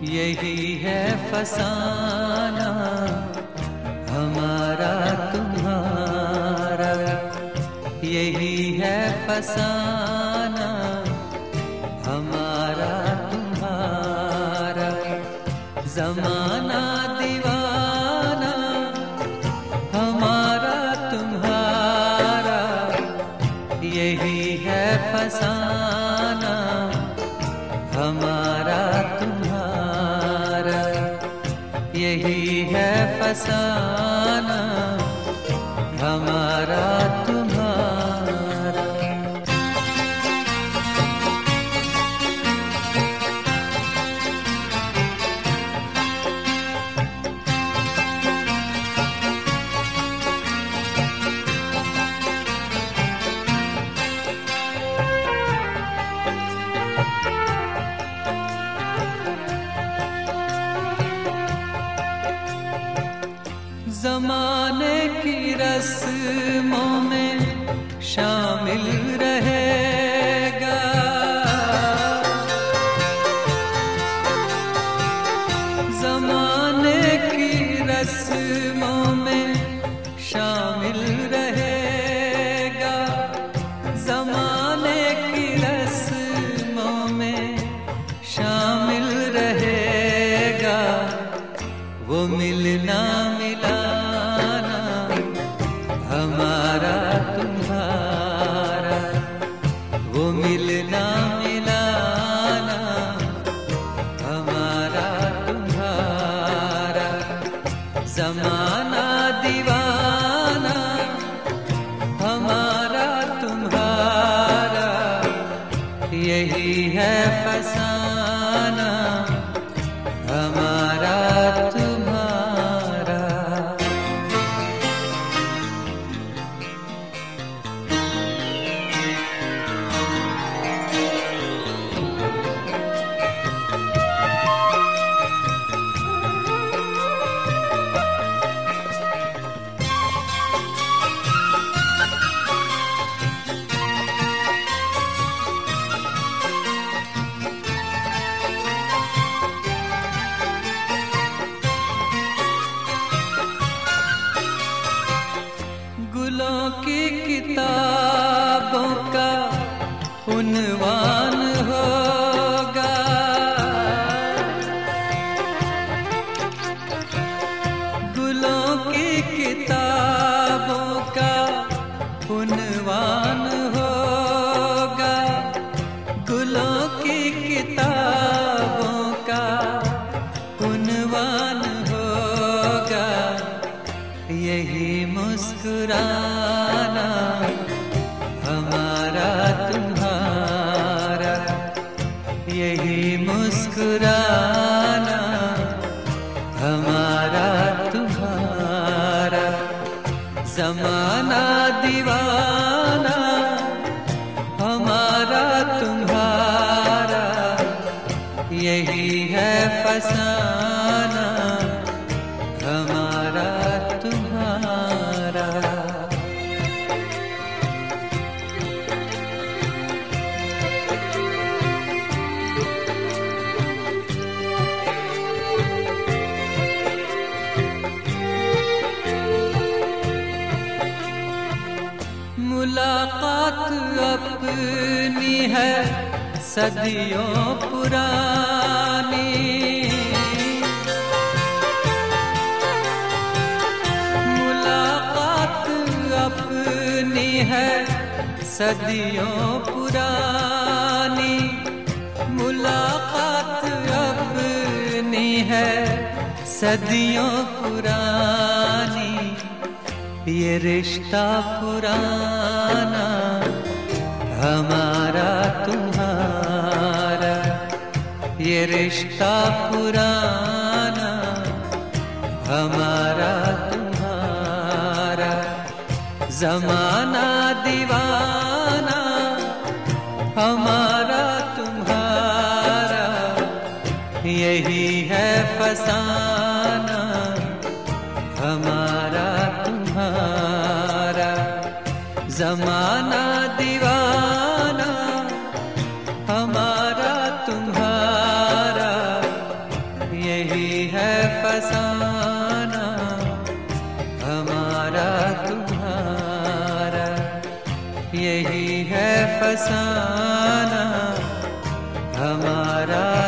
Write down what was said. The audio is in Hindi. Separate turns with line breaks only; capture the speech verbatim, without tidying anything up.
यही है फसाना हमारा तुम्हारा, यही है फसाना हमारा तुम्हारा। ज़माना दीवाना हमारा तुम्हारा, यही है फसाना हमारा तुम्हारा, यही है फसाना हमारा तुम्हारा। ज़माने की रस्मों में शामिल रहेगा, ज़माने की रस्मों में शामिल रहेगा, ज़माने की रस्मों में शामिल रहेगा। वो मिलना मिलाना हमारा तुम्हारा, वो मिलना मिलाना हमारा तुम्हारा। ज़माना दीवाना हमारा तुम्हारा, यही है फसाना हमारा तुम्हारा। गुलों की किताबों का उन्वान होगा, गुलों की किताबों का उन्वान होगा, गुलों की किताबों का उन्वान होगा। यही मुस्कुराना हमारा तुम्हारा, यही मुस्कुराना हमारा तुम्हारा। ज़माना दीवाना हमारा तुम्हारा, यही है फसाना हमारा तुम्हारा। मुलाकात अपनी है सदियों पुरानी, मुलाकात अपनी है सदियों पुरानी, मुलाकात अपनी है सदियों पुरानी। ये रिश्ता पुराना हमारा तुम्हारा, ये रिश्ता पुराना हमारा तुम्हारा। ज़माना दीवाना हमारा तुम्हारा, यही है फसाना हमारा तुम्हारा। ज़माना दीवाना हमारा तुम्हारा, हमारा